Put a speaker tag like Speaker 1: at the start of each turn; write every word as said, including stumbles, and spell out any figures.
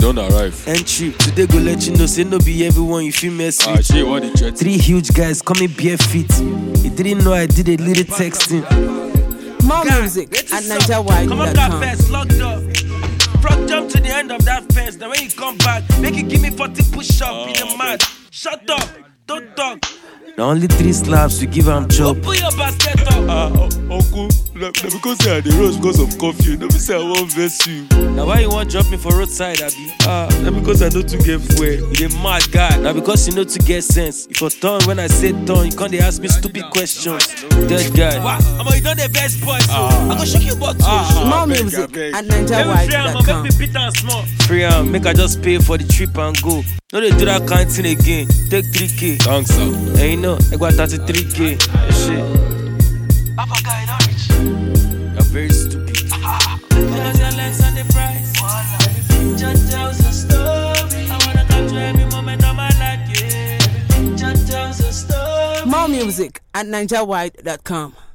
Speaker 1: don't arrive.
Speaker 2: Entry, today go let you know, say no be everyone you feel mess with.
Speaker 1: Ah, shit, what the chat?
Speaker 2: Three huge guys coming bare feet. You didn't know I did a little texting.
Speaker 3: More music at niger wide dot com.
Speaker 2: Come on, got fast, locked up. Frog jump to the end of that fence. Now when you come back, make you give me forty push-up oh, in the mat. Shut up, don't talk. Now only three slaps to give am chop. Put your basket up.
Speaker 1: Ah, uh, uncle, na because I dey rush because of coffee. No be say I wan vex you.
Speaker 2: Now why you want drop me for roadside, abi?
Speaker 1: Ah, na because I know to get fuel.
Speaker 2: You a mad guy. Now because you know to get sense. If you turn when I say turn, you can't dey ask me stupid questions. Dead guy. Wow, I'm you don't the best boy. So ah. I go shake your butt.
Speaker 3: Ah, more music at niger wide dot com.
Speaker 2: Make me beat and small. Free am, make I just pay for the trip and go. No, they do that kind of thing again. Take three K.
Speaker 1: Thanks, sir.
Speaker 2: And you know, I got thirty-three K. Shit. Papa guy, not rich. You're very stupid. Because your legs on the price. Everything just tells a story. I wanna capture every moment of my life, yeah. Everything just tells a story.
Speaker 3: More music at niger wide dot com.